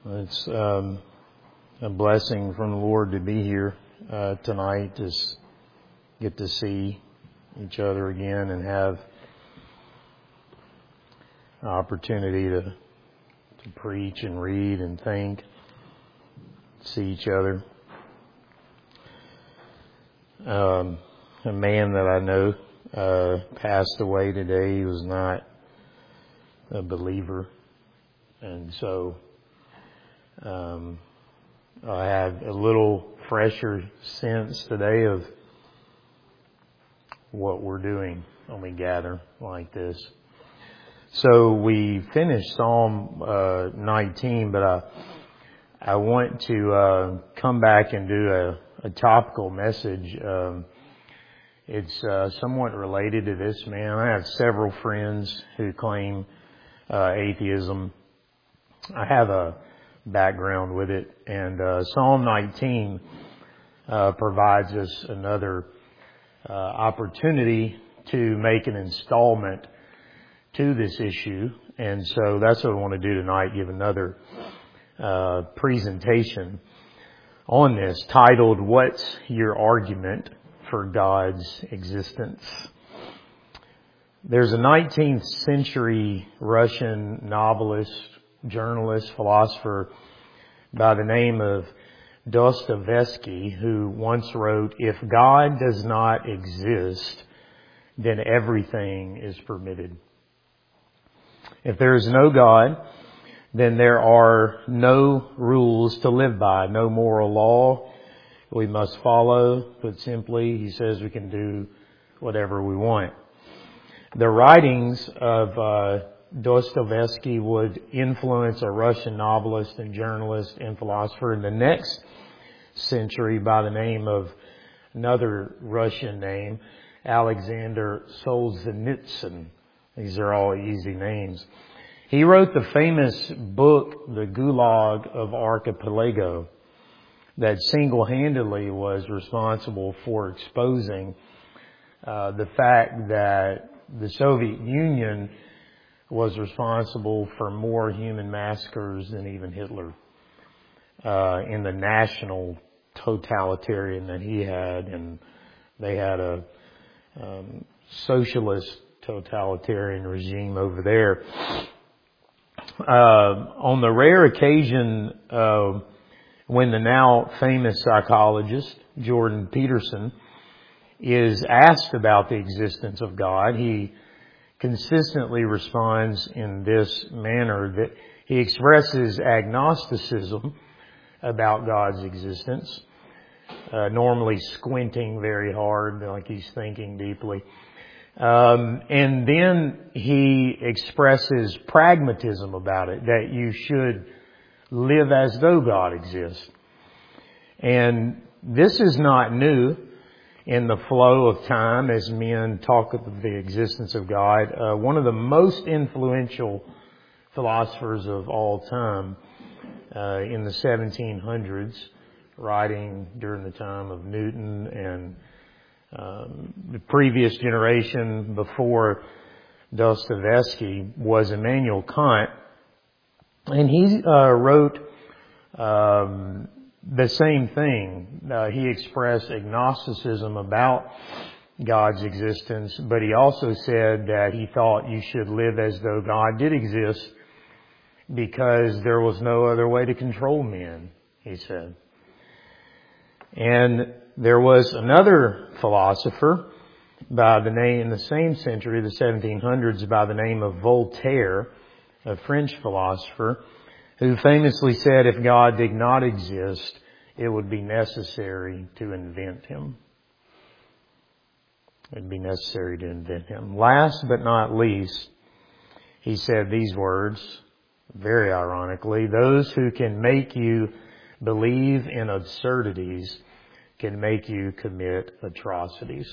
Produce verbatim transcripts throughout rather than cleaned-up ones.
It's um, a blessing from the Lord to be here uh, tonight, to get to see each other again and have an opportunity to to preach and read and think, see each other. Um, a man that I know uh, passed away today. He was not a believer, and so um, I have a little fresher sense today of what we're doing when we gather like this. So we finished Psalm uh, nineteen, but I I want to uh, come back and do a, a topical message. Um, it's uh, somewhat related to this man. I have several friends who claim uh, atheism. I have a background with it, and uh, Psalm nineteen uh, provides us another uh, opportunity to make an installment to this issue, and so that's what I want to do tonight, give another uh, presentation on this, titled, "What's Your Argument for God's Existence?" There's a nineteenth century Russian novelist, journalist, philosopher by the name of Dostoevsky, who once wrote, "If God does not exist, then everything is permitted. If there is no God, then there are no rules to live by, no moral law we must follow. Put simply, he says we can do whatever we want." The writings of uh, Dostoevsky would influence a Russian novelist and journalist and philosopher in the next century by the name of another Russian name, Alexander Solzhenitsyn. These are all easy names. He wrote the famous book, The Gulag of Archipelago, that single-handedly was responsible for exposing uh, the fact that the Soviet Union was responsible for more human massacres than even Hitler uh, in the national totalitarian that he had, and they had a um, socialist totalitarian regime over there. Uh, on the rare occasion uh, when the now famous psychologist Jordan Peterson is asked about the existence of God, he consistently responds in this manner, that he expresses agnosticism about God's existence, uh, normally squinting very hard, like he's thinking deeply. Um, and then he expresses pragmatism about it, that you should live as though God exists. And this is not new in the flow of time as men talk of the existence of God. Uh, one of the most influential philosophers of all time uh, in the seventeen hundreds, writing during the time of Newton and Um, the previous generation before Dostoevsky, was Immanuel Kant, and he uh, wrote um, the same thing. Uh, he expressed agnosticism about God's existence, but he also said that he thought you should live as though God did exist because there was no other way to control men, he said. And there was another philosopher by the name, in the same century, the seventeen hundreds, by the name of Voltaire, a French philosopher, who famously said if God did not exist, it would be necessary to invent him. It would be necessary to invent him. Last but not least, he said these words, very ironically: "Those who can make you believe in absurdities can make you commit atrocities."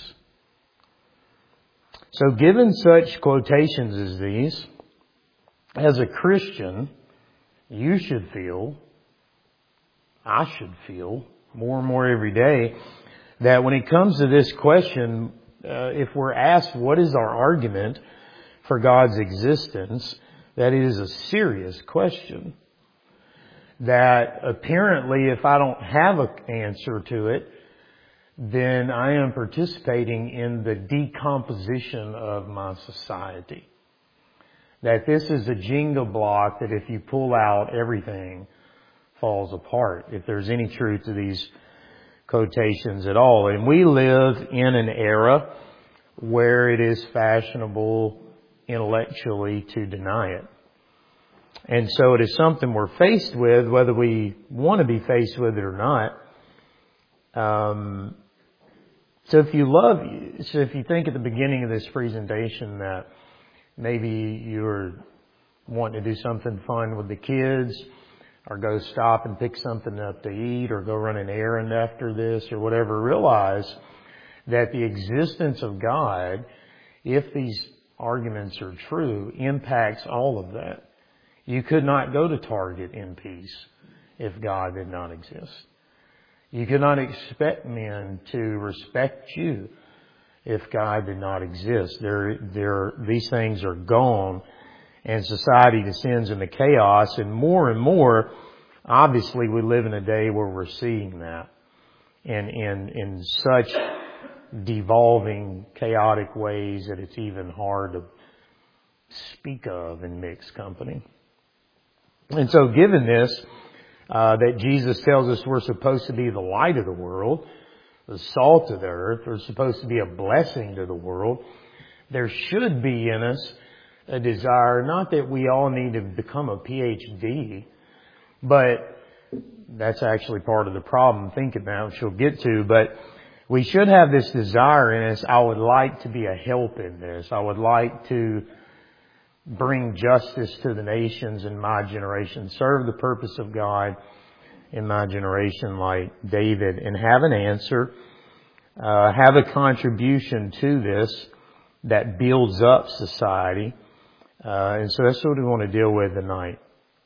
So given such quotations as these, as a Christian, you should feel, I should feel, more and more every day, that when it comes to this question, uh, if we're asked what is our argument for God's existence, that it is a serious question. that apparently if I don't have an answer to it, then I am participating in the decomposition of my society. That this is a Jenga block that if you pull out, everything falls apart, if there's any truth to these quotations at all. And we live in an era where it is fashionable intellectually to deny it. And so it is something we're faced with, whether we want to be faced with it or not. Um, so if you love, so if you think at the beginning of this presentation that maybe you're wanting to do something fun with the kids, or go stop and pick something up to eat, or go run an errand after this, or whatever, realize that the existence of God, if these arguments are true, impacts all of that. You could not go to Target in peace if God did not exist. You could not expect men to respect you if God did not exist. There, there, these things are gone, and society descends into chaos. And more and more, obviously, we live in a day where we're seeing that, and in in such devolving, chaotic ways that it's even hard to speak of in mixed company. And so given this, uh, that Jesus tells us we're supposed to be the light of the world, the salt of the earth, we're supposed to be a blessing to the world, there should be in us a desire, not that we all need to become a P H D, but that's actually part of the problem, think about, which we'll get to, but we should have this desire in us. I would like to be a help in this. I would like to bring justice to the nations in my generation, serve the purpose of God in my generation like David, and have an answer, uh, have a contribution to this that builds up society. Uh, and so that's what we want to deal with tonight.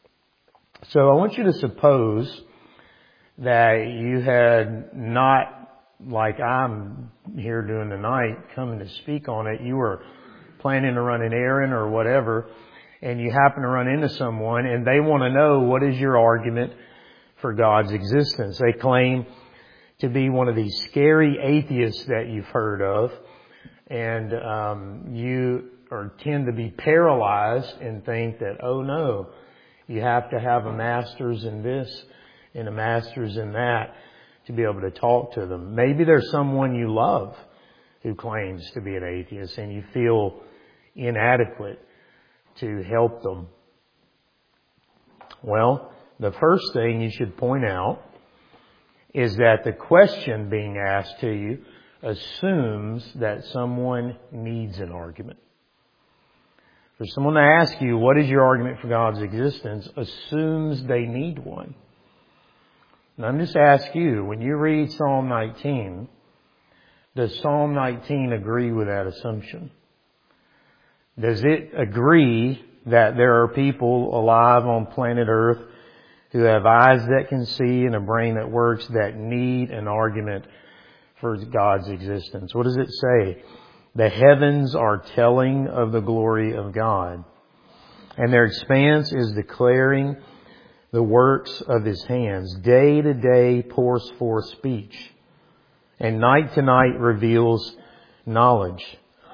So I want you to suppose that you had not, like I'm here doing tonight, coming to speak on it. You were planning to run an errand or whatever, and you happen to run into someone and they want to know, what is your argument for God's existence? They claim to be one of these scary atheists that you've heard of, and um, you or tend to be paralyzed and think that, oh no, you have to have a master's in this and a master's in that to be able to talk to them. Maybe there's someone you love who claims to be an atheist and you feel inadequate to help them. Well, the first thing you should point out is that the question being asked to you assumes that someone needs an argument. For someone to ask you, what is your argument for God's existence, assumes they need one. And I'm just asking you, when you read Psalm nineteen, does Psalm nineteen agree with that assumption? Does it agree that there are people alive on planet Earth who have eyes that can see and a brain that works that need an argument for God's existence? What does it say? The heavens are telling of the glory of God, and their expanse is declaring the works of His hands. Day to day pours forth speech, and night to night reveals knowledge.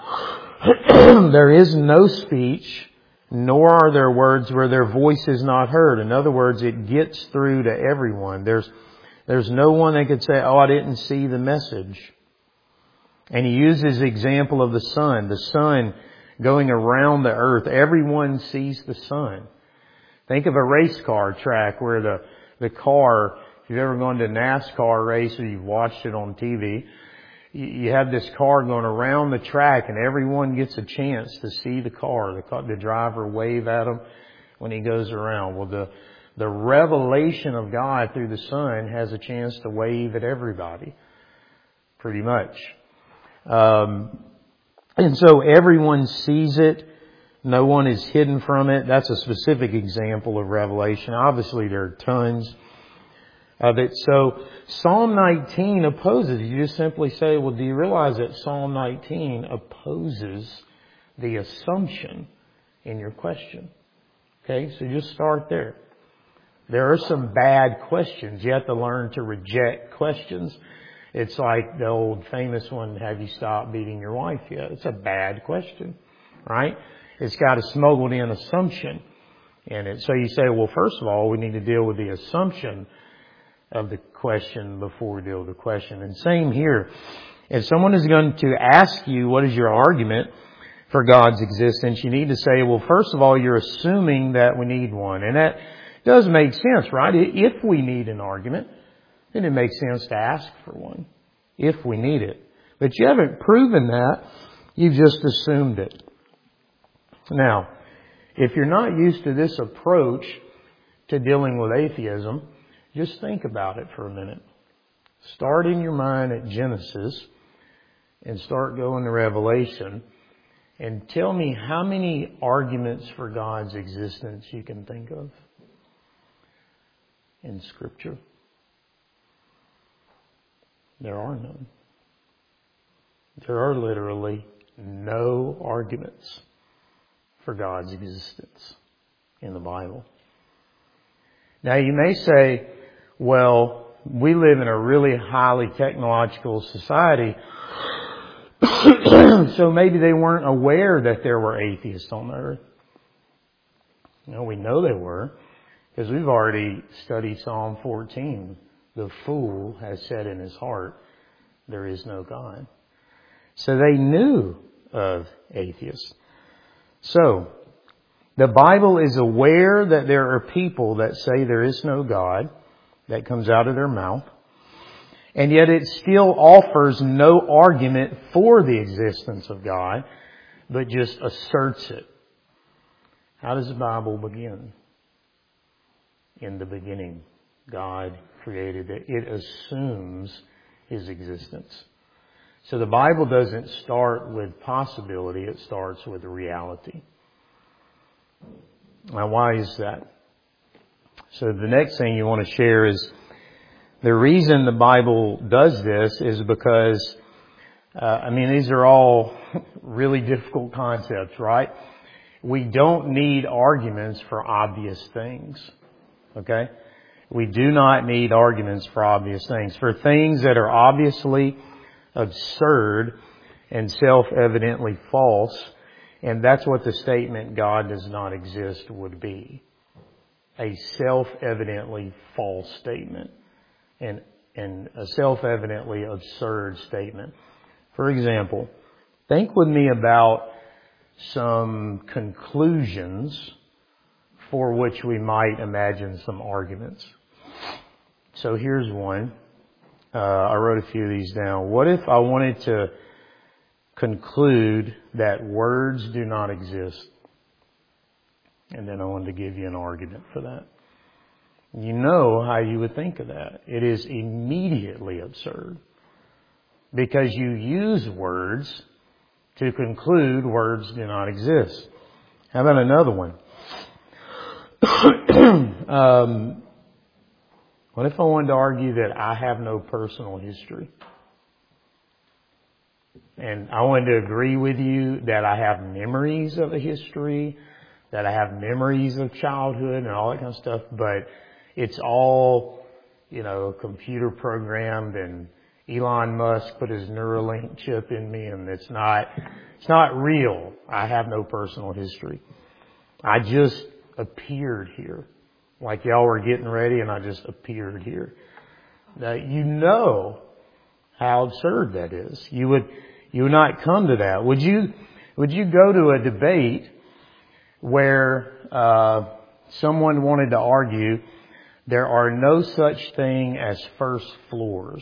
There is no speech, nor are there words where their voice is not heard. In other words, it gets through to everyone. There's, there's no one that could say, oh, I didn't see the message. And he uses the example of the sun. The sun going around the earth. Everyone sees the sun. Think of a race car track where the, the car, if you've ever gone to a NASCAR race or you've watched it on T V, you have this car going around the track and everyone gets a chance to see the car. The, the driver wave at him when he goes around. Well, the, the revelation of God through the sun has a chance to wave at everybody. Pretty much. Um, and so everyone sees it. No one is hidden from it. That's a specific example of revelation. Obviously, there are tons of it. So Psalm nineteen opposes. You just simply say, well, do you realize that Psalm nineteen opposes the assumption in your question? Okay, so just start there. There are some bad questions. You have to learn to reject questions. It's like the old famous one, have you stopped beating your wife yet? It's a bad question, right? It's got a smuggled in assumption in it. So you say, well, first of all, we need to deal with the assumption of the question before we deal with the question. And same here. If someone is going to ask you, what is your argument for God's existence? You need to say, well, first of all, you're assuming that we need one. And that does make sense, right? If we need an argument, then it makes sense to ask for one. If we need it. But you haven't proven that. You've just assumed it. Now, if you're not used to this approach to dealing with atheism, just think about it for a minute. Start in your mind at Genesis and start going to Revelation and tell me how many arguments for God's existence you can think of in Scripture. There are none. There are literally no arguments for God's existence in the Bible. Now you may say, well, we live in a really highly technological society, so maybe they weren't aware that there were atheists on the earth. No, we know they were, because we've already studied Psalm fourteen. The fool has said in his heart, there is no God. So they knew of atheists. So, the Bible is aware that there are people that say there is no God. That comes out of their mouth. And yet it still offers no argument for the existence of God, but just asserts it. How does the Bible begin? In the beginning, God created it. It assumes His existence. So the Bible doesn't start with possibility, it starts with reality. Now, why is that? So the next thing you want to share is the reason the Bible does this is because, uh, I mean, these are all really difficult concepts, right? We don't need arguments for obvious things, okay? We do not need arguments for obvious things. For things that are obviously absurd and self-evidently false, and that's what the statement God does not exist would be. A self-evidently false statement and, and a self-evidently absurd statement. For example, think with me about some conclusions for which we might imagine some arguments. So here's one. Uh, I wrote a few of these down. What if I wanted to conclude that words do not exist? And then I wanted to give you an argument for that. You know how you would think of that. It is immediately absurd. Because you use words to conclude words do not exist. How about another one? um, what if I wanted to argue that I have no personal history? And I wanted to agree with you that I have memories of a history, that I have memories of childhood and all that kind of stuff, but it's all, you know, computer programmed and Elon Musk put his Neuralink chip in me and it's not, it's not real. I have no personal history. I just appeared here. Like y'all were getting ready and I just appeared here. Now, you know how absurd that is. You would, you would not come to that. Would you, would you go to a debate where uh someone wanted to argue there are no such thing as first floors?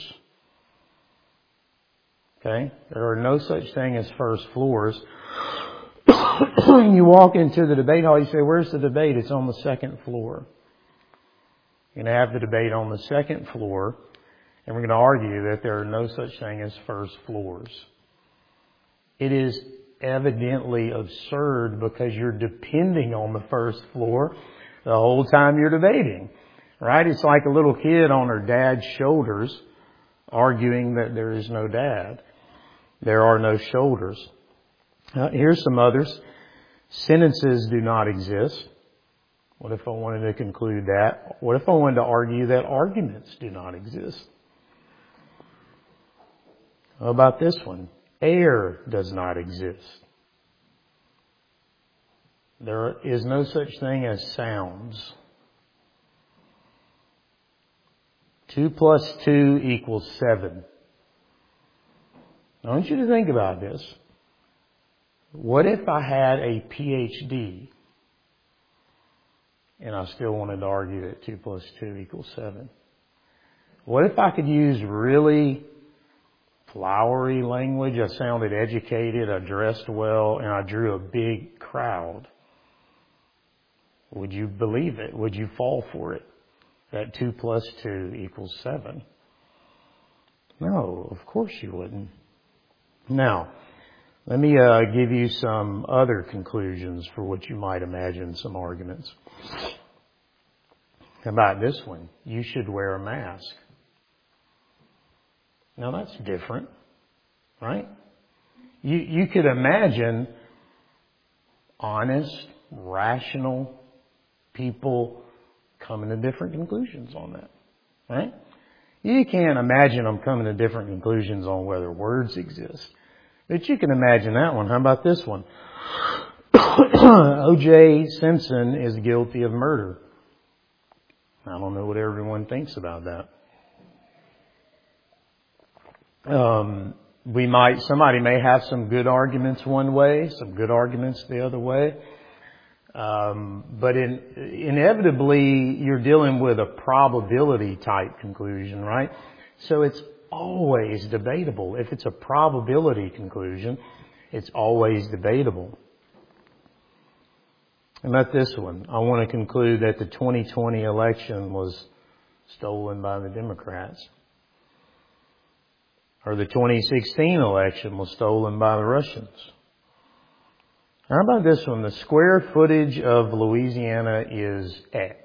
Okay? There are no such thing as first floors. You walk into the debate hall, you say, where's the debate? It's on the second floor. You're going to have the debate on the second floor, and we're going to argue that there are no such thing as first floors. It is evidently absurd because you're depending on the first floor the whole time you're debating, right? It's like a little kid on her dad's shoulders arguing that there is no dad. There are no shoulders. Now, here's some others. Sentences do not exist. What if I wanted to conclude that? What if I wanted to argue that arguments do not exist? How about this one? Air does not exist. There is no such thing as sounds. Two plus two equals seven. I want you to think about this. What if I had a P H D and I still wanted to argue that two plus two equals seven? What if I could use really flowery language? I sounded educated, I dressed well, and I drew a big crowd. Would you believe it? Would you fall for it? That two plus two equals seven? No, of course you wouldn't. Now, let me uh, give you some other conclusions for what you might imagine some arguments. How about this one? You should wear a mask. Now that's different, right? You, you could imagine honest, rational people coming to different conclusions on that, right? You can't imagine them coming to different conclusions on whether words exist. But you can imagine that one. How about this one? O J Simpson is guilty of murder. I don't know what everyone thinks about that. Um, we might, somebody may have some good arguments one way, some good arguments the other way. Um, but in, inevitably, you're dealing with a probability type conclusion, right? So it's always debatable. If it's a probability conclusion, it's always debatable. And about this one, I want to conclude that the twenty twenty election was stolen by the Democrats. Or the twenty sixteen election was stolen by the Russians. How about this one? The square footage of Louisiana is X.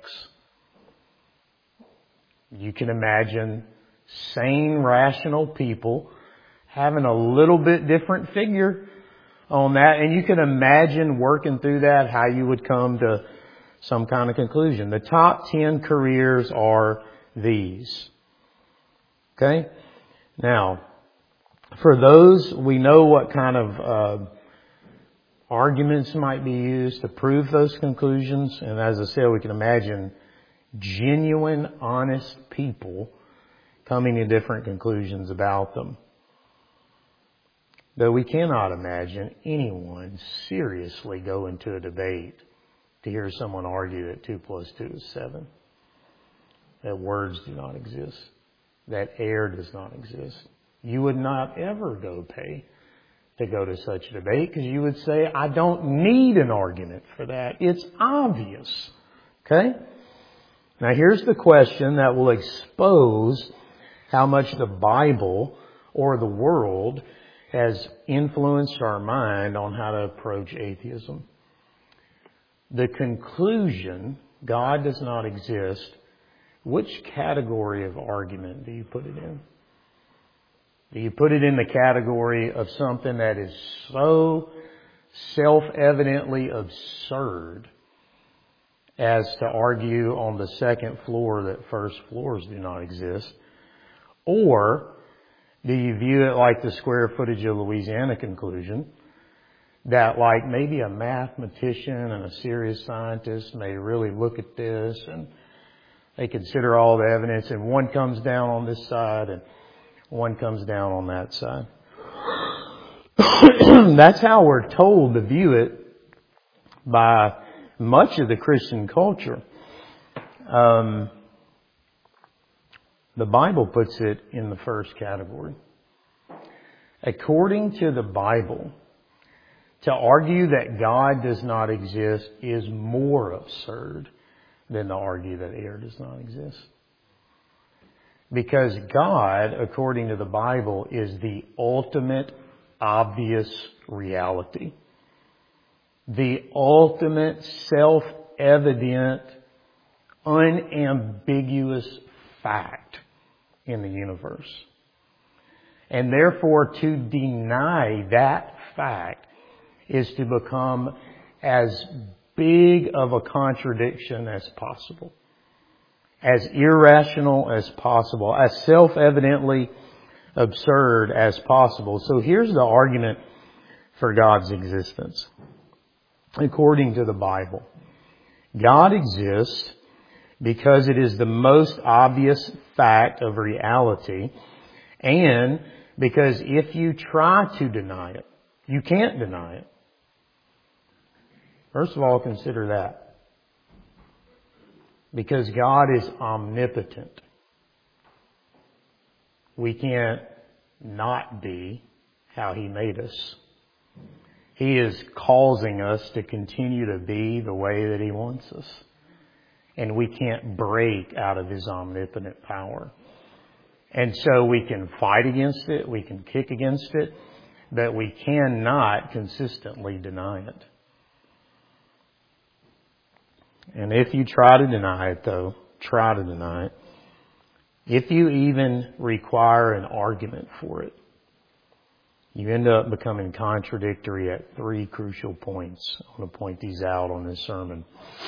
You can imagine sane, rational people having a little bit different figure on that. And you can imagine working through that, how you would come to some kind of conclusion. The top ten careers are these. Okay? Now, for those, we know what kind of uh, arguments might be used to prove those conclusions. And as I said, we can imagine genuine, honest people coming to different conclusions about them. Though we cannot imagine anyone seriously go into a debate to hear someone argue that two plus two is seven. That words do not exist. That air does not exist. You would not ever go pay to go to such a debate because you would say, I don't need an argument for that. It's obvious. Okay? Now here's the question that will expose how much the Bible or the world has influenced our mind on how to approach atheism. The conclusion, God does not exist, which category of argument do you put it in? Do you put it in the category of something that is so self-evidently absurd as to argue on the second floor that first floors do not exist? Or do you view it like the square footage of Louisiana conclusion, that like maybe a mathematician and a serious scientist may really look at this and they consider all the evidence and one comes down on this side and one comes down on that side? That's how we're told to view it by much of the Christian culture. Um, the Bible puts it in the first category. According to the Bible, to argue that God does not exist is more absurd than to argue that air does not exist. Because God, according to the Bible, is the ultimate obvious reality. The ultimate self-evident, unambiguous fact in the universe. And therefore, to deny that fact is to become as big of a contradiction as possible. As irrational as possible. As self-evidently absurd as possible. So here's the argument for God's existence. According to the Bible, God exists because it is the most obvious fact of reality, and because if you try to deny it, you can't deny it. First of all, consider that. Because God is omnipotent. We can't not be how He made us. He is causing us to continue to be the way that He wants us. And we can't break out of His omnipotent power. And so we can fight against it, we can kick against it, but we cannot consistently deny it. And if you try to deny it, though, try to deny it, if you even require an argument for it, you end up becoming contradictory at three crucial points. I want to point these out on this sermon.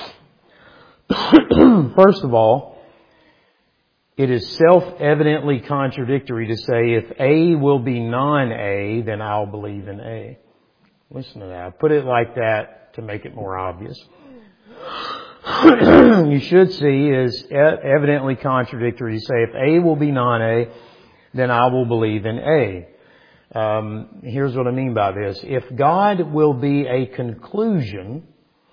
First of all, it is self-evidently contradictory to say if A will be non-A, then I'll believe in A. Listen to that. I put it like that to make it more obvious. You should see is evidently contradictory to say if A will be non-A, then I will believe in A. Um, here's what I mean by this. If God will be a conclusion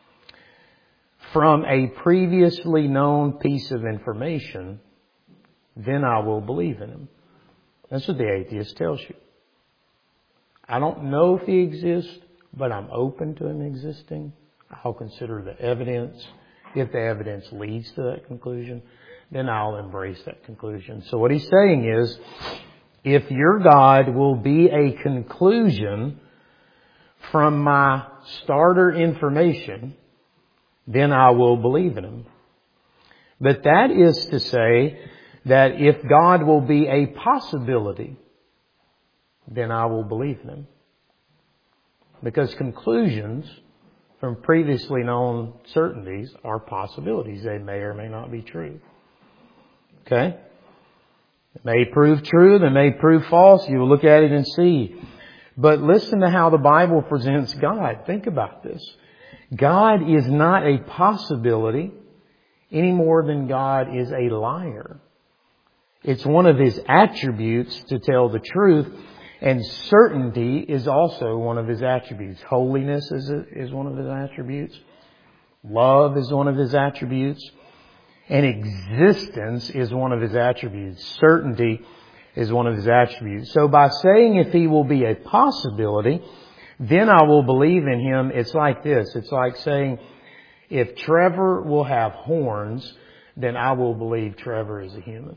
from a previously known piece of information, then I will believe in Him. That's what the atheist tells you. I don't know if He exists, but I'm open to Him existing. I'll consider the evidence. If the evidence leads to that conclusion, then I'll embrace that conclusion. So what he's saying is, if your God will be a conclusion from my starter information, then I will believe in Him. But that is to say that if God will be a possibility, then I will believe in Him. Because conclusions from previously known certainties are possibilities. They may or may not be true. Okay? It may prove true, they may prove false. You will look at it and see. But listen to how the Bible presents God. Think about this. God is not a possibility any more than God is a liar. It's one of His attributes to tell the truth. And certainty is also one of His attributes. Holiness is, a, is one of His attributes. Love is one of His attributes. And existence is one of His attributes. Certainty is one of His attributes. So by saying if He will be a possibility, then I will believe in Him, it's like this. It's like saying if Trevor will have horns, then I will believe Trevor is a human.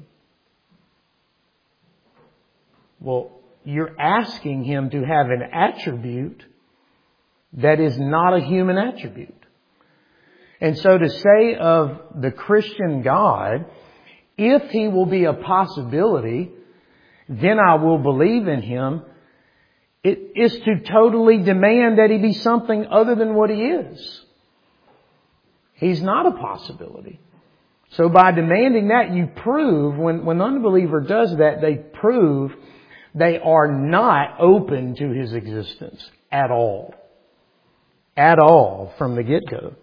Well, you're asking Him to have an attribute that is not a human attribute. And so to say of the Christian God, if He will be a possibility, then I will believe in Him, it is to totally demand that He be something other than what He is. He's not a possibility. So by demanding that, you prove, when, when an unbeliever does that, they prove they are not open to His existence at all. At all from the get-go.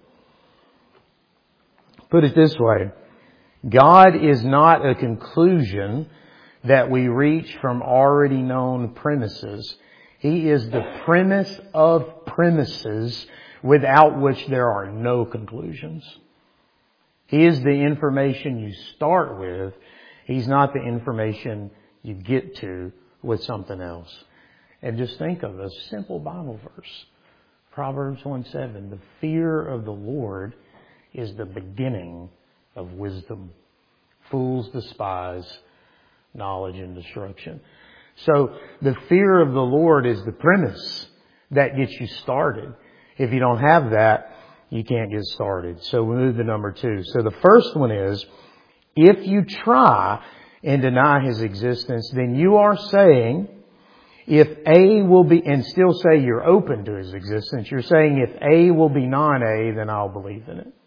Put it this way. God is not a conclusion that we reach from already known premises. He is the premise of premises without which there are no conclusions. He is the information you start with. He's not the information you get to with something else. And just think of a simple Bible verse. Proverbs one seven. The fear of the Lord is the beginning of wisdom. Fools despise knowledge and destruction. So the fear of the Lord is the premise that gets you started. If you don't have that, you can't get started. So we move to number two. So the first one is, if you try and deny His existence, then you are saying, if A will be, and still say you're open to His existence, you're saying if A will be non-A, then I'll believe in it.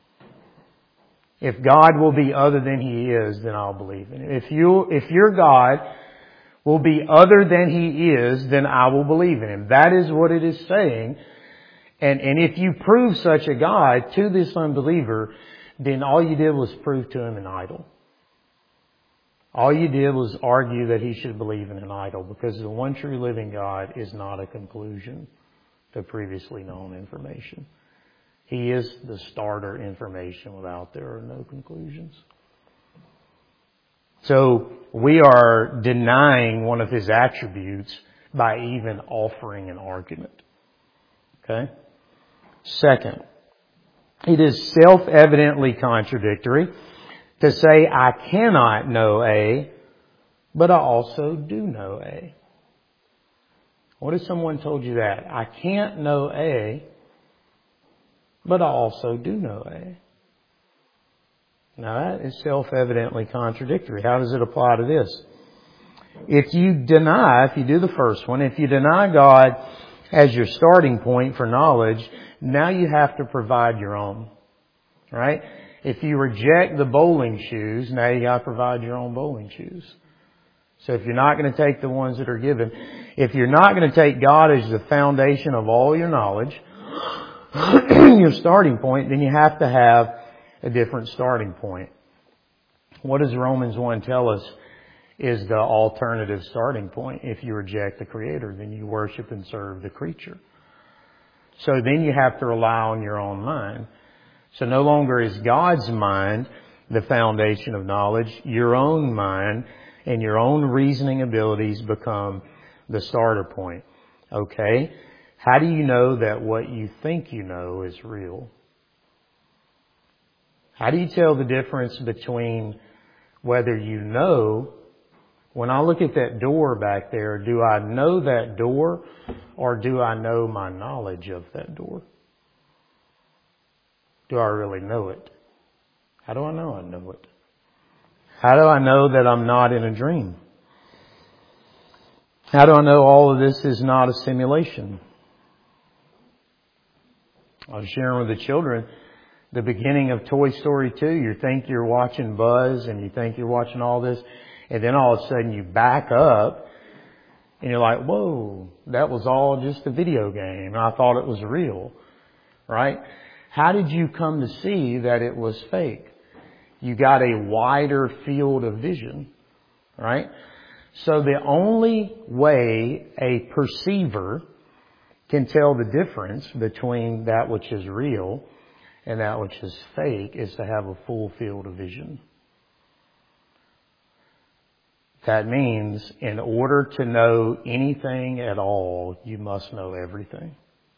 If God will be other than He is, then I'll believe in it. If you, if your God will be other than He is, then I will believe in Him. That is what it is saying. And, and if you prove such a God to this unbeliever, then all you did was prove to him an idol. All you did was argue that he should believe in an idol, because the one true living God is not a conclusion to previously known information. He is the starter information. Without there are no conclusions. So we are denying one of His attributes by even offering an argument. Okay? Second, it is self-evidently contradictory to say I cannot know A, but I also do know A. What if someone told you that? I can't know A, but I also do know A. Now that is self-evidently contradictory. How does it apply to this? If you deny, if you do the first one, if you deny God as your starting point for knowledge, now you have to provide your own. Right? If you reject the bowling shoes, now you got to provide your own bowling shoes. So if you're not going to take the ones that are given, if you're not going to take God as the foundation of all your knowledge, your starting point, then you have to have a different starting point. What does Romans one tell us is the alternative starting point? If you reject the Creator, then you worship and serve the creature. So then you have to rely on your own mind. So no longer is God's mind the foundation of knowledge. Your own mind and your own reasoning abilities become the starter point. Okay? How do you know that what you think you know is real? How do you tell the difference between whether you know, when I look at that door back there, do I know that door or do I know my knowledge of that door? Do I really know it? How do I know I know it? How do I know that I'm not in a dream? How do I know all of this is not a simulation? I was sharing with the children the beginning of Toy Story two. You think you're watching Buzz and you think you're watching all this, and then all of a sudden you back up and you're like, whoa, that was all just a video game. And I thought it was real. Right? How did you come to see that it was fake? You got a wider field of vision. Right? So the only way a perceiver can tell the difference between that which is real and that which is fake is to have a full field of vision. That means in order to know anything at all, you must know everything.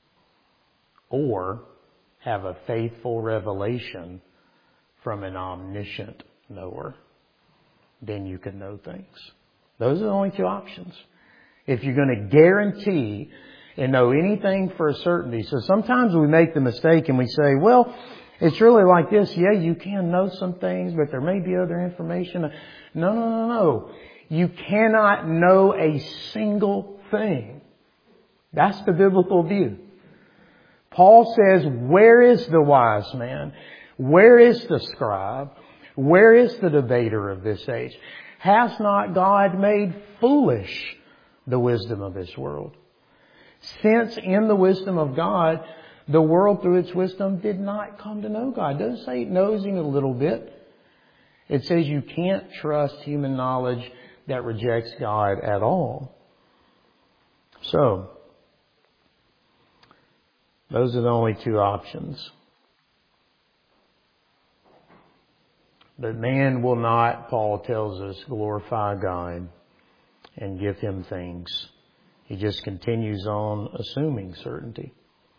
Or have a faithful revelation from an omniscient knower. Then you can know things. Those are the only two options. If you're going to guarantee and know anything for a certainty. So sometimes we make the mistake and we say, well, it's really like this. Yeah, you can know some things, but there may be other information. No, no, no, no. You cannot know a single thing. That's the biblical view. Paul says, where is the wise man? Where is the scribe? Where is the debater of this age? Has not God made foolish the wisdom of this world? Since in the wisdom of God, the world through its wisdom did not come to know God. It doesn't say it knows Him a little bit. It says you can't trust human knowledge that rejects God at all. So, those are the only two options. But man will not, Paul tells us, glorify God and give Him things. He just continues on assuming certainty,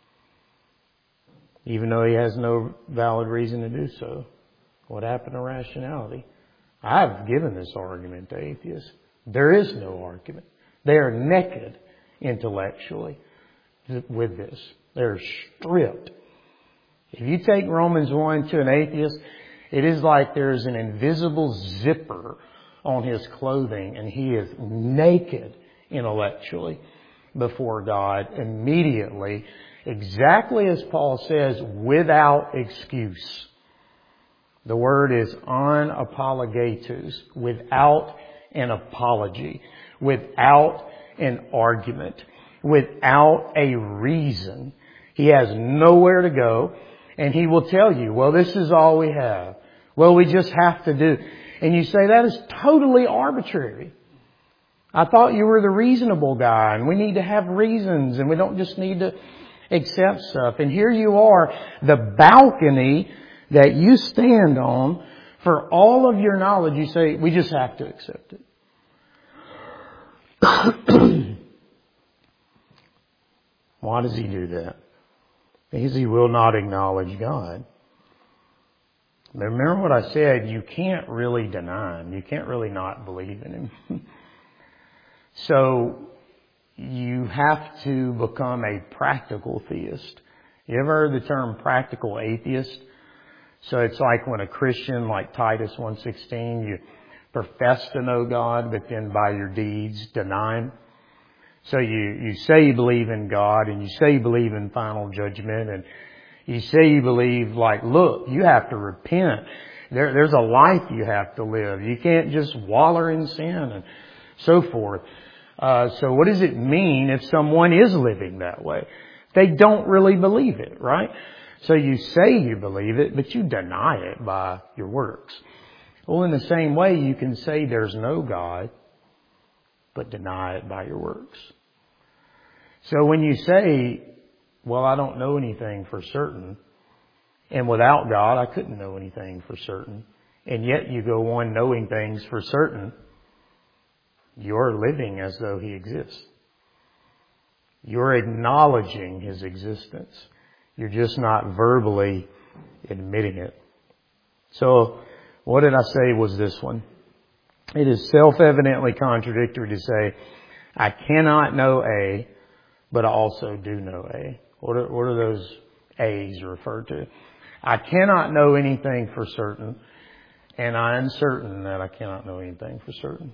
even though he has no valid reason to do so. What happened to rationality? I've given this argument to atheists. There is no argument. They are naked intellectually with this. They're stripped. If you take Romans one to an atheist, it is like there's an invisible zipper on his clothing and he is naked intellectually before God immediately, exactly as Paul says, without excuse. The word is unapologetus, without an apology, without an argument, without a reason. He has nowhere to go, and he will tell you, well, this is all we have. Well, we just have to do. And you say, that is totally arbitrary. I thought you were the reasonable guy, and we need to have reasons, and we don't just need to accept stuff. And here you are, the balcony that you stand on for all of your knowledge. You say, we just have to accept it. Why does he do that? Because he will not acknowledge God. Remember what I said, you can't really deny him. You can't really not believe in him. So you have to become a practical theist. You ever heard the term practical atheist? So it's like when a Christian, like Titus one sixteen, you profess to know God, but then by your deeds deny him. So you, you say you believe in God, and you say you believe in final judgment, and you say you believe, like, look, you have to repent. There, there's a life you have to live. You can't just waller in sin and so forth. Uh, so what does it mean if someone is living that way? They don't really believe it, right? So you say you believe it, but you deny it by your works. Well, in the same way, you can say there's no God, but deny it by your works. So when you say, well, I don't know anything for certain, and without God, I couldn't know anything for certain, and yet you go on knowing things for certain, you're living as though he exists. You're acknowledging his existence. You're just not verbally admitting it. So what did I say was this one? It is self-evidently contradictory to say, I cannot know A, but I also do know A. What are, what are those A's referred to? I cannot know anything for certain, and I am certain that I cannot know anything for certain.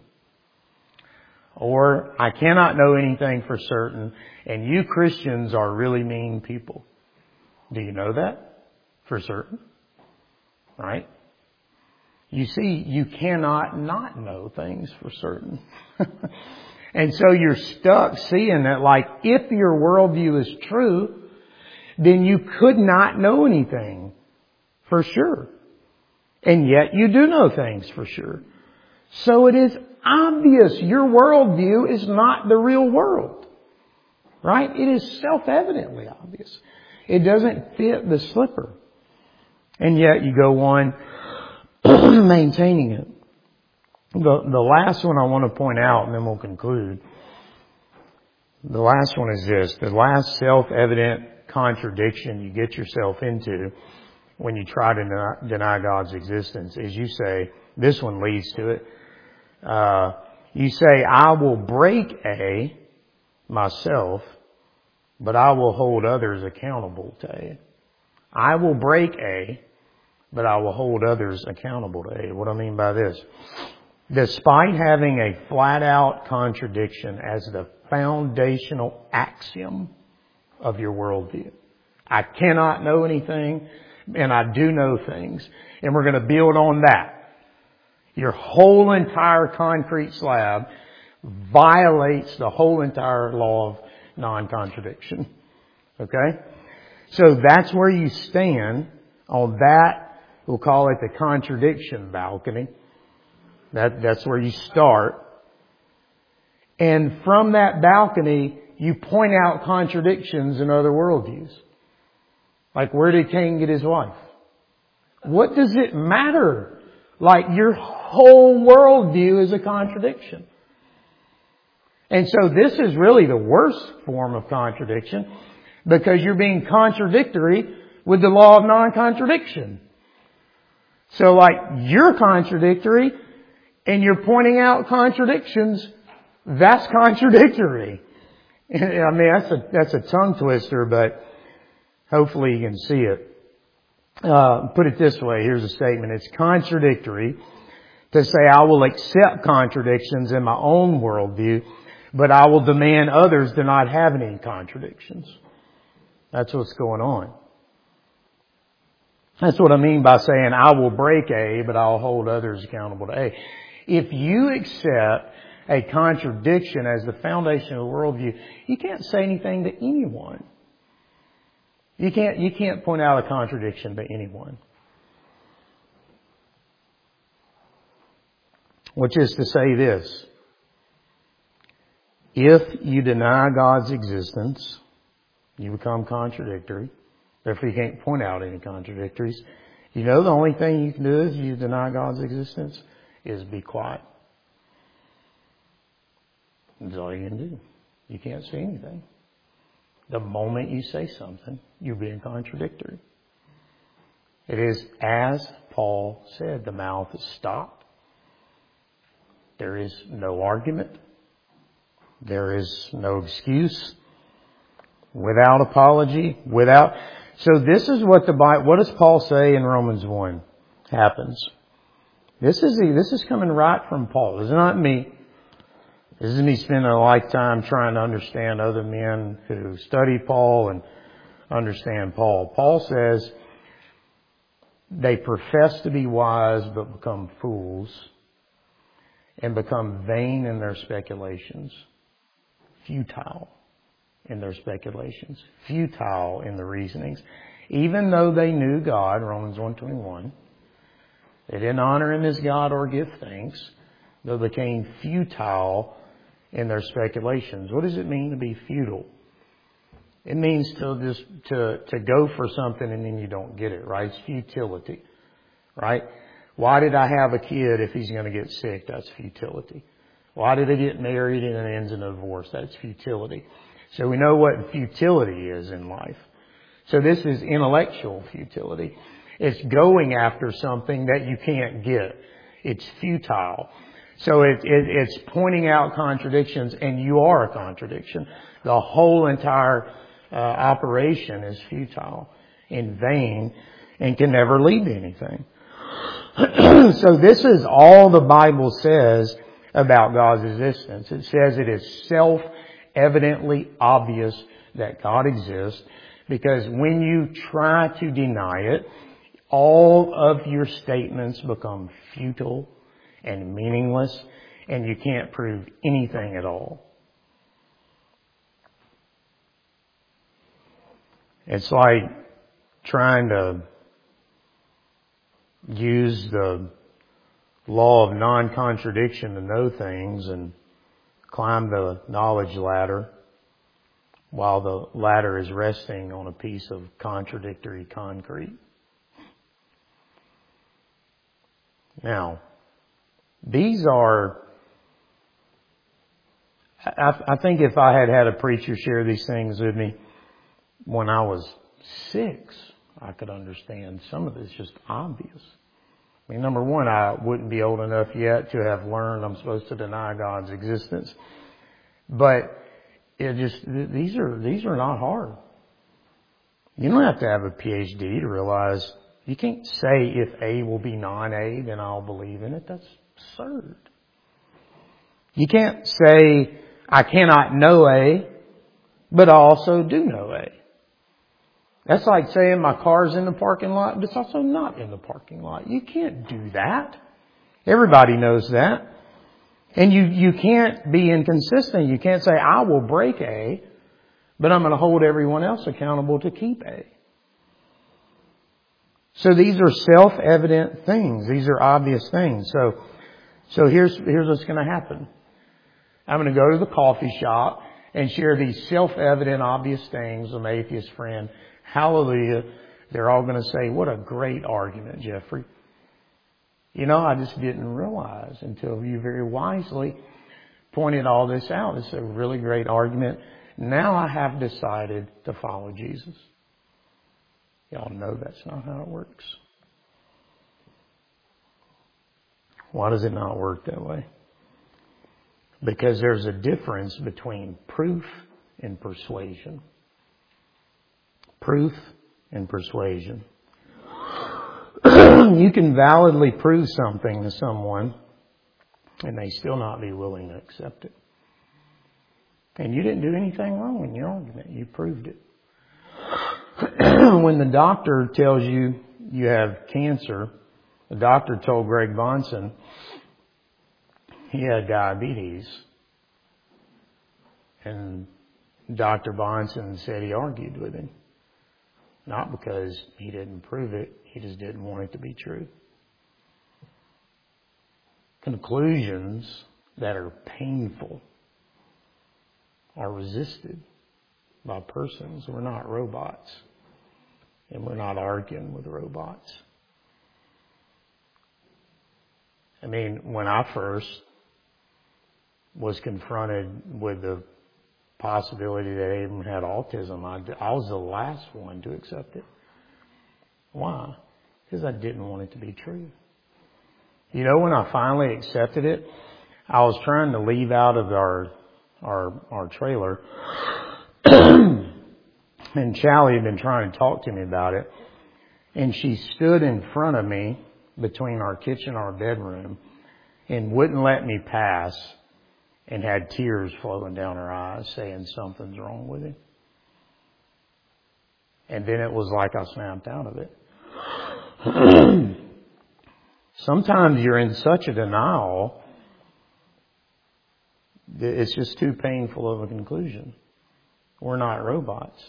Or, I cannot know anything for certain, and you Christians are really mean people. Do you know that for certain? Right? You see, you cannot not know things for certain. And so you're stuck seeing that, like, if your worldview is true, then you could not know anything for sure. And yet you do know things for sure. So it is obvious your worldview is not the real world. Right? It is self-evidently obvious. It doesn't fit the slipper. And yet you go on maintaining it. The, the last one I want to point out, and then we'll conclude. The last one is this. The last self-evident contradiction you get yourself into when you try to deny, deny God's existence is you say, this one leads to it. Uh, you say, I will break A myself, but I will hold others accountable to A. I will break A, but I will hold others accountable to A. What do I mean by this? Despite having a flat-out contradiction as the foundational axiom of your worldview. I cannot know anything, and I do know things. And we're going to build on that. Your whole entire concrete slab violates the whole entire law of non-contradiction. Okay? So that's where you stand on that. We'll call it the contradiction balcony. That, that's where you start. And from that balcony, you point out contradictions in other worldviews. Like, where did Cain get his wife? What does it matter? Like, your whole worldview is a contradiction. And so this is really the worst form of contradiction, because you're being contradictory with the law of non-contradiction. So, like, you're contradictory and you're pointing out contradictions. That's contradictory. I mean, that's a, that's a tongue twister, but hopefully you can see it. Uh, put it this way. Here's a statement. It's contradictory to say I will accept contradictions in my own worldview, but I will demand others to not have any contradictions. That's what's going on. That's what I mean by saying I will break A, but I'll hold others accountable to A. If you accept a contradiction as the foundation of the worldview, you can't say anything to anyone. You can't, you can't point out a contradiction to anyone. Which is to say this. If you deny God's existence, you become contradictory. Therefore, you can't point out any contradictories. You know the only thing you can do is you deny God's existence is be quiet. That's all you can do. You can't say anything. The moment you say something, you're being contradictory. It is as Paul said, the mouth is stopped. There is no argument. There is no excuse. Without apology, without... So this is what the Bible, what does Paul say in Romans one happens? This is the, this is coming right from Paul. This is not me. This is me spending a lifetime trying to understand other men who study Paul and understand Paul. Paul says they profess to be wise but become fools and become vain in their speculations, futile in their speculations, futile in the reasonings. Even though they knew God, Romans one twenty-one, they didn't honor Him as God or give thanks. They became futile in their speculations. What does it mean to be futile? It means to just to to go for something and then you don't get it, right? It's futility, right? Why did I have a kid if he's going to get sick? That's futility. Why did I get married and it ends in a divorce? That's futility. So we know what futility is in life. So this is intellectual futility. It's going after something that you can't get. It's futile. So it, it, it's pointing out contradictions, and you are a contradiction. The whole entire uh, operation is futile, in vain, and can never lead to anything. So this is all the Bible says about God's existence. It says it is self-evidently obvious that God exists, because when you try to deny it, all of your statements become futile and meaningless, and you can't prove anything at all. It's like trying to use the law of non-contradiction to know things and climb the knowledge ladder while the ladder is resting on a piece of contradictory concrete. Now, these are, I, I think if I had had a preacher share these things with me when I was six, I could understand some of this just obvious. I mean, number one, I wouldn't be old enough yet to have learned I'm supposed to deny God's existence. But it just, these are, these are not hard. You don't have to have a P H D to realize you can't say if A will be non-A, then I'll believe in it. That's absurd. You can't say I cannot know A, but I also do know A. That's like saying my car's in the parking lot, but it's also not in the parking lot. You can't do that. Everybody knows that. And you, you can't be inconsistent. You can't say I will break A, but I'm going to hold everyone else accountable to keep A. So these are self-evident things. These are obvious things. So, so here's, here's what's going to happen. I'm going to go to the coffee shop and share these self-evident, obvious things with my atheist friend. Hallelujah. They're all going to say, what a great argument, Jeffrey. You know, I just didn't realize until you very wisely pointed all this out. It's a really great argument. Now I have decided to follow Jesus. Y'all know that's not how it works. Why does it not work that way? Because there's a difference between proof and persuasion. Proof and persuasion. You can validly prove something to someone and they still not be willing to accept it. And you didn't do anything wrong in your argument. You proved it. When the doctor tells you you have cancer, the doctor told Greg Bonson he had diabetes. And Doctor Bonson said he argued with him. Not because he didn't prove it, he just didn't want it to be true. Conclusions that are painful are resisted by persons. We're not robots. And we're not arguing with robots. I mean, when I first was confronted with the possibility that Aiden had autism, I, I was the last one to accept it. Why? Because I didn't want it to be true. You know, when I finally accepted it, I was trying to leave out of our our our trailer, and Charlie had been trying to talk to me about it, and she stood in front of me between our kitchen and our bedroom and wouldn't let me pass, and had tears flowing down her eyes saying something's wrong with him. And then it was like I snapped out of it. Sometimes you're in such a denial that it's just too painful of a conclusion. We're not robots.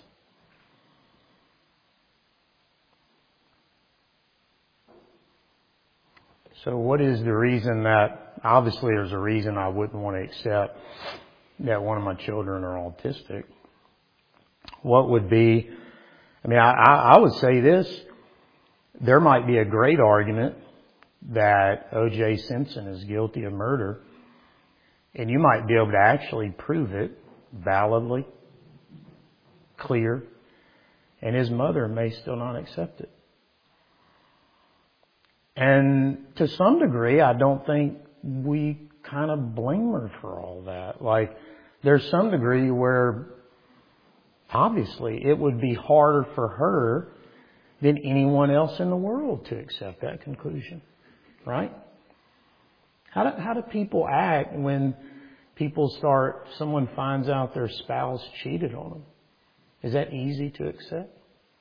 So what is the reason that, obviously there's a reason I wouldn't want to accept that one of my children are autistic. What would be, I mean, I, I would say this, there might be a great argument that O J Simpson is guilty of murder, and you might be able to actually prove it validly, clear, and his mother may still not accept it. And to some degree, I don't think we kind of blame her for all that. Like, there's some degree where obviously it would be harder for her than anyone else in the world to accept that conclusion. Right? How do, how do people act when people start, someone finds out their spouse cheated on them? Is that easy to accept?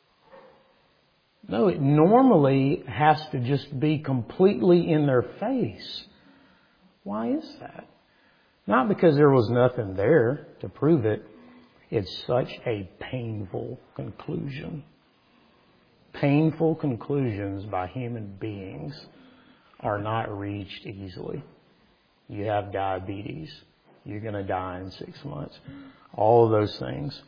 No, it normally has to just be completely in their face. Why is that? Not because there was nothing there to prove it. It's such a painful conclusion. Painful conclusions by human beings are not reached easily. You have diabetes. You're going to die in six months. All of those things.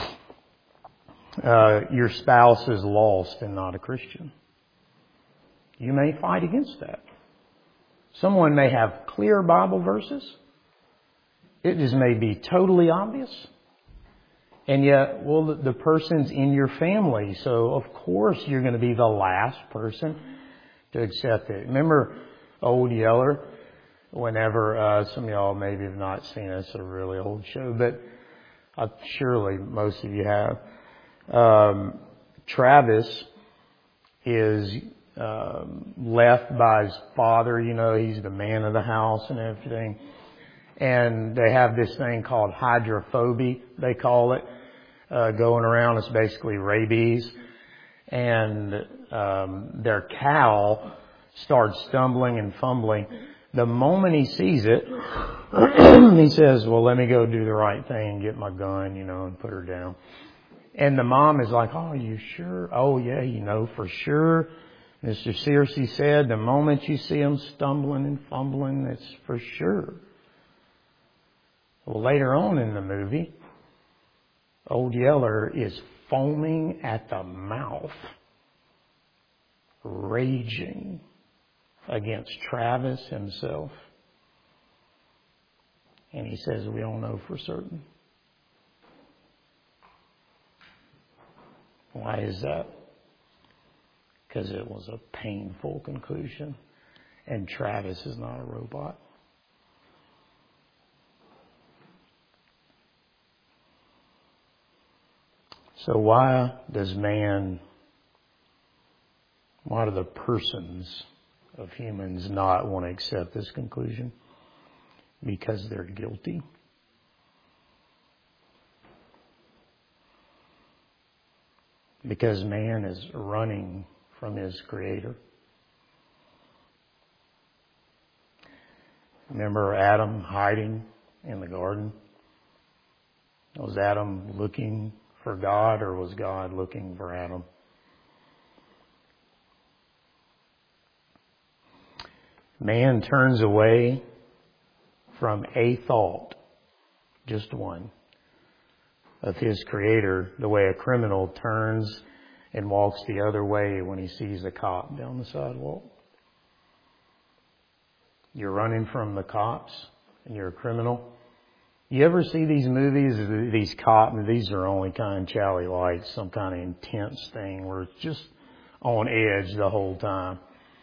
Uh, your spouse is lost and not a Christian. You may fight against that. Someone may have clear Bible verses. It just may be totally obvious. And yet, well, the, the person's in your family, so of course you're going to be the last person to accept it. Remember Old Yeller? Whenever, uh, some of y'all maybe have not seen it, it's a really old show, but uh, surely most of you have. Um, Travis is um, left by his father. You know, he's the man of the house and everything. And they have this thing called hydrophobia, they call it, uh, going around. It's basically rabies. And um, their cow starts stumbling and fumbling. The moment he sees it, he says, well, let me go do the right thing, get my gun, you know, and put her down. And the mom is like, oh, are you sure? Oh, yeah, you know, for sure. Mister Searcy said, the moment you see him stumbling and fumbling, it's for sure. Well, later on in the movie, Old Yeller is foaming at the mouth, raging against Travis himself. And he says, we all know for certain. Why is that? Because it was a painful conclusion. And Travis is not a robot. So why does man, why do the persons of humans not want to accept this conclusion? Because they're guilty. because man is running from his Creator. Remember Adam hiding in the garden? Was Adam looking for God, or was God looking for Adam? Man turns away from a thought, just one, of his Creator, the way a criminal turns and walks the other way when he sees a cop down the sidewalk. You're running from the cops and you're a criminal. You ever see these movies, these cop, these are only kind of Charlie like, some kind of intense thing where it's just on edge the whole time.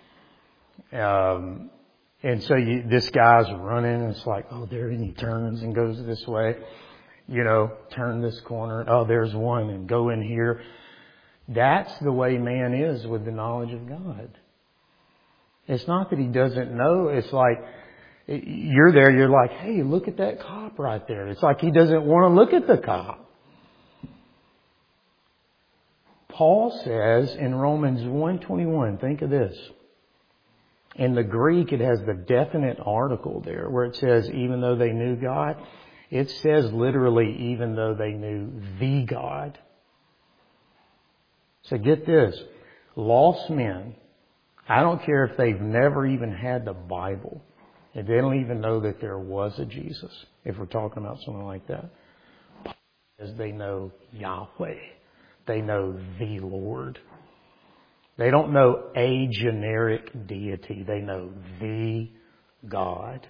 Um, and so you, this guy's running and it's like, oh, there, and he turns and goes this way. You know, turn this corner. Oh, there's one, and go in here. That's the way man is with the knowledge of God. It's not that he doesn't know. It's like, you're there, you're like, hey, look at that cop right there. It's like he doesn't want to look at the cop. Paul says in Romans one twenty-one, think of this. In the Greek, it has the definite article there where it says, even though they knew God, it says literally, even though they knew the God. So get this. Lost men, I don't care if they've never even had the Bible, if they don't even know that there was a Jesus, if we're talking about someone like that, as they know Yahweh. They know the Lord. They don't know a generic deity. They know the God.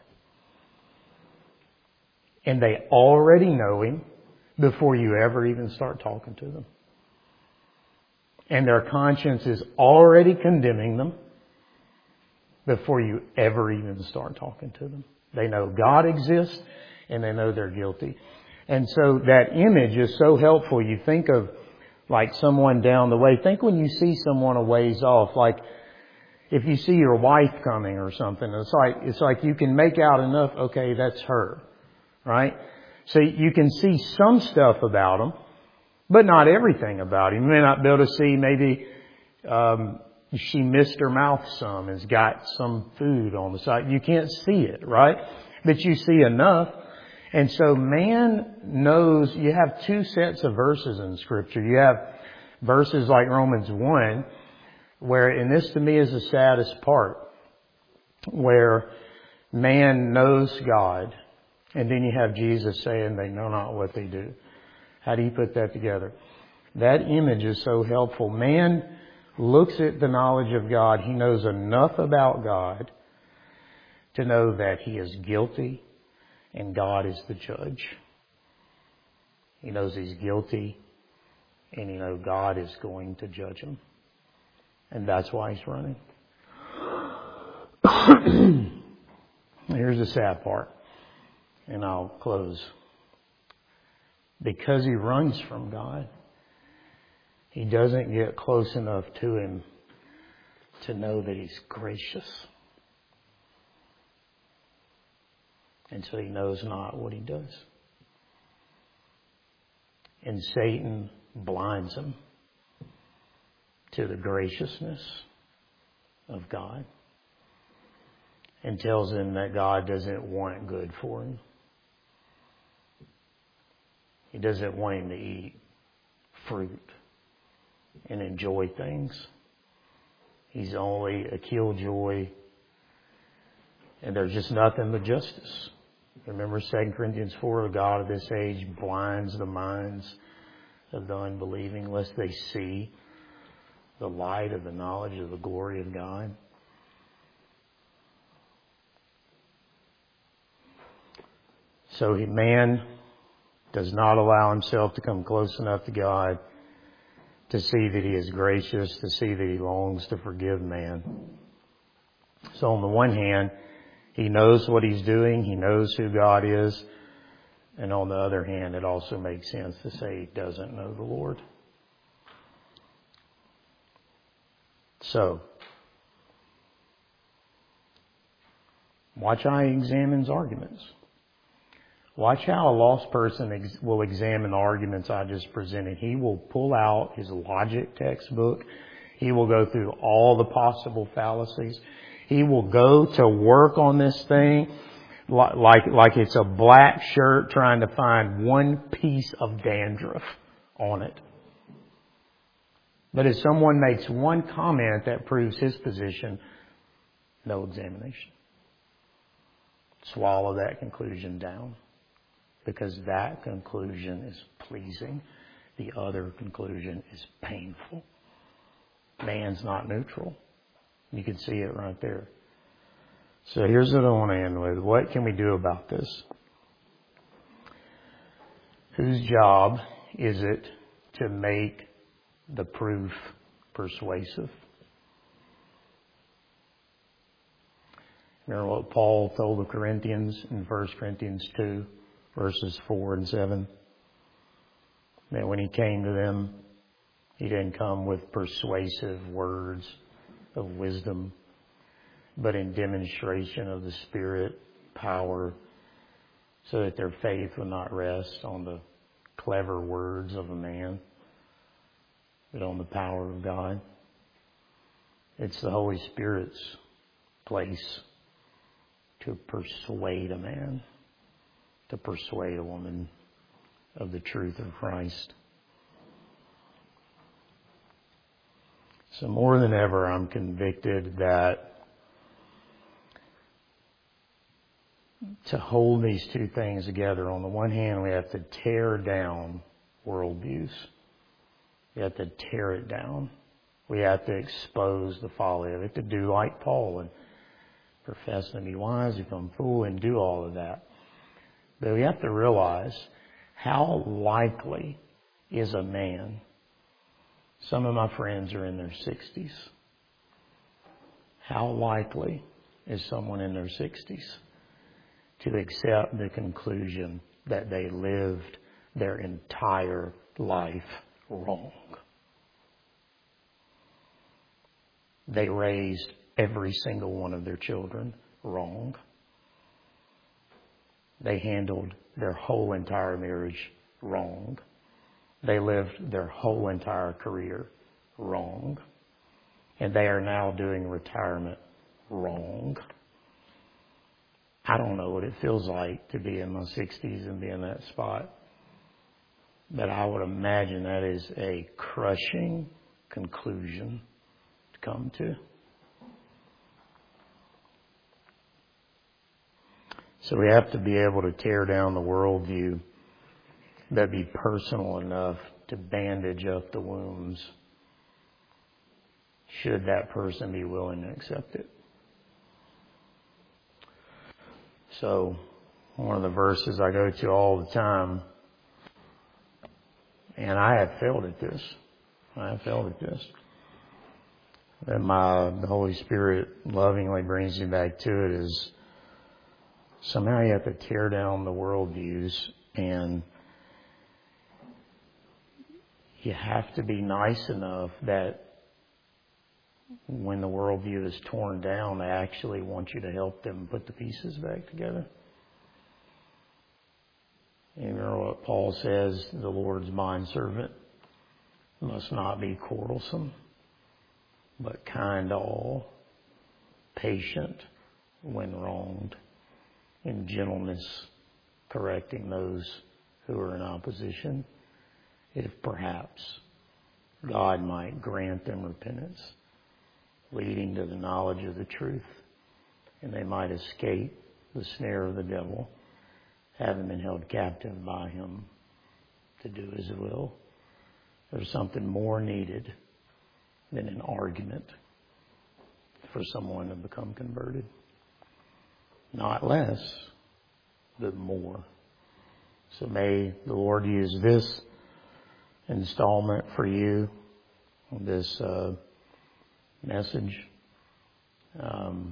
And they already know Him before you ever even start talking to them. And their conscience is already condemning them before you ever even start talking to them. They know God exists and they know they're guilty. And so that image is so helpful. You think of like someone down the way. Think when you see someone a ways off, like if you see your wife coming or something, it's like, it's like you can make out enough, okay, that's her, right? So you can see some stuff about them, but not everything about him. You may not be able to see, maybe um, she missed her mouth some, has got some food on the side. You can't see it, right? But you see enough. And so man knows, you have two sets of verses in Scripture. You have verses like Romans one, where, and this to me is the saddest part, where man knows God. And then you have Jesus saying they know not what they do. How do you put that together? That image is so helpful. Man looks at the knowledge of God. He knows enough about God to know that he is guilty and God is the judge. He knows he's guilty and he knows God is going to judge him. And that's why he's running. Here's the sad part, and I'll close. Because he runs from God, he doesn't get close enough to Him to know that He's gracious. And so he knows not what he does. And Satan blinds him to the graciousness of God and tells him that God doesn't want good for him. He doesn't want him to eat fruit and enjoy things. He's only a killjoy, and there's just nothing but justice. Remember Second Corinthians four, the God of this age blinds the minds of the unbelieving, lest they see the light of the knowledge of the glory of God. So man does not allow himself to come close enough to God to see that He is gracious, to see that He longs to forgive man. So on the one hand, he knows what he's doing, he knows who God is, and on the other hand, it also makes sense to say he doesn't know the Lord. So, watch how he examines arguments. Watch how a lost person ex- will examine the arguments I just presented. He will pull out his logic textbook. He will go through all the possible fallacies. He will go to work on this thing like, like, like it's a black shirt trying to find one piece of dandruff on it. But if someone makes one comment that proves his position, no examination. Swallow that conclusion down. Because that conclusion is pleasing. The other conclusion is painful. Man's not neutral. You can see it right there. So here's what I want to end with. What can we do about this? Whose job is it to make the proof persuasive? Remember what Paul told the Corinthians in First Corinthians two? Verses four and seven. That when he came to them, he didn't come with persuasive words of wisdom, but in demonstration of the Spirit, power, so that their faith would not rest on the clever words of a man, but on the power of God. It's the Holy Spirit's place to persuade a man, to persuade a woman of the truth of Christ. So more than ever, I'm convicted that to hold these two things together, on the one hand, we have to tear down worldviews. We have to tear it down. We have to expose the folly of it, to do like Paul and profess to be wise, become fool, and do all of that. But we have to realize how likely is a man. Some of my friends are in their sixties. How likely is someone in their sixties to accept the conclusion that they lived their entire life wrong? They raised every single one of their children wrong. They handled their whole entire marriage wrong. They lived their whole entire career wrong. And they are now doing retirement wrong. I don't know what it feels like to be in my sixties and be in that spot. But I would imagine that is a crushing conclusion to come to. So we have to be able to tear down the worldview that be personal enough to bandage up the wounds, should that person be willing to accept it. So one of the verses I go to all the time, and I have failed at this. I have failed at this. And my the Holy Spirit lovingly brings me back to it is somehow you have to tear down the worldviews, and you have to be nice enough that when the worldview is torn down, they actually want you to help them put the pieces back together. You remember what Paul says, the Lord's bondservant must not be quarrelsome, but kind to all, patient when wronged, in gentleness correcting those who are in opposition, if perhaps God might grant them repentance, leading to the knowledge of the truth, and they might escape the snare of the devil, having been held captive by him to do his will. There's something more needed than an argument for someone to become converted. Not less, but more. So may the Lord use this installment for you, this uh, message. Um,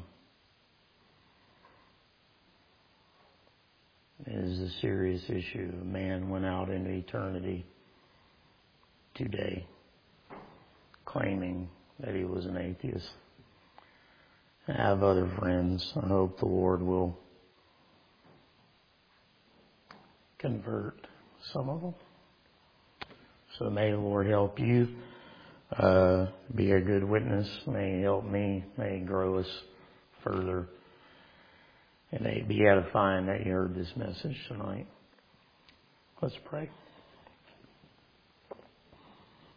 it is a serious issue. A man went out into eternity today claiming that he was an atheist. I have other friends. I hope the Lord will convert some of them. So may the Lord help you uh, be a good witness. May He help me. May He grow us further. And may it be edifying that you heard this message tonight. Let's pray.